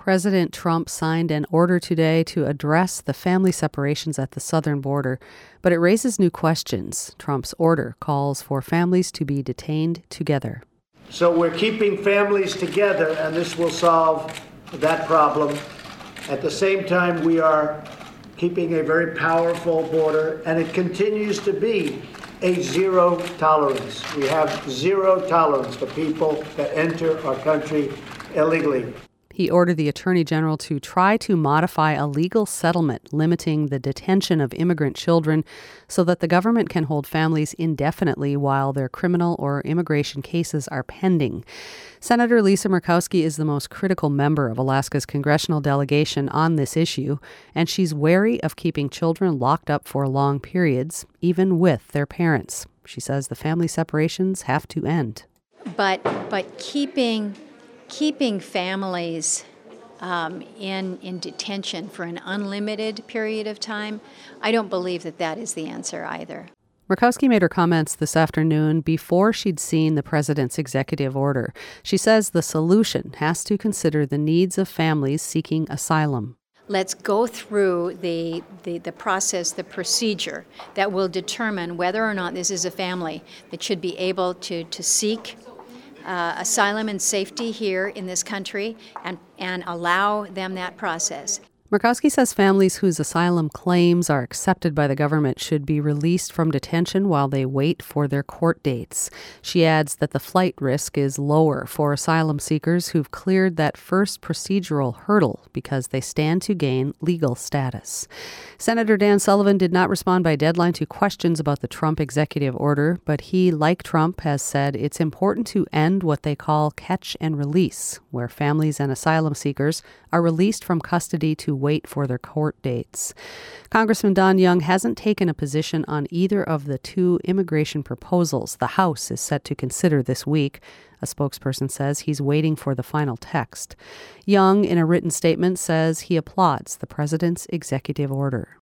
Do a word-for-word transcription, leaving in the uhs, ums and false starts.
President Trump signed an order today to address the family separations at the southern border, but it raises new questions. Trump's order calls for families to be detained together. So we're keeping families together, and this will solve that problem. At the same time, we are keeping a very powerful border, and it continues to be a zero tolerance. We have zero tolerance for people that enter our country illegally. He ordered the Attorney General to try to modify a legal settlement limiting the detention of immigrant children so that the government can hold families indefinitely while their criminal or immigration cases are pending. Senator Lisa Murkowski is the most critical member of Alaska's congressional delegation on this issue, and she's wary of keeping children locked up for long periods, even with their parents. She says the family separations have to end. But but keeping keeping families um, in in detention for an unlimited period of time, I don't believe that that is the answer either. Murkowski made her comments this afternoon before she'd seen the president's executive order. She says the solution has to consider the needs of families seeking asylum. Let's go through the, the, the process, the procedure that will determine whether or not this is a family that should be able to, to seek uh, asylum and safety here in this country and, and allow them that process. Murkowski says families whose asylum claims are accepted by the government should be released from detention while they wait for their court dates. She adds that the flight risk is lower for asylum seekers who've cleared that first procedural hurdle because they stand to gain legal status. Senator Dan Sullivan did not respond by deadline to questions about the Trump executive order, but he, like Trump, has said it's important to end what they call catch and release, where families and asylum seekers are released from custody to wait for their court dates. Congressman Don Young hasn't taken a position on either of the two immigration proposals the House is set to consider this week. A spokesperson says he's waiting for the final text. Young, in a written statement, says he applauds the president's executive order.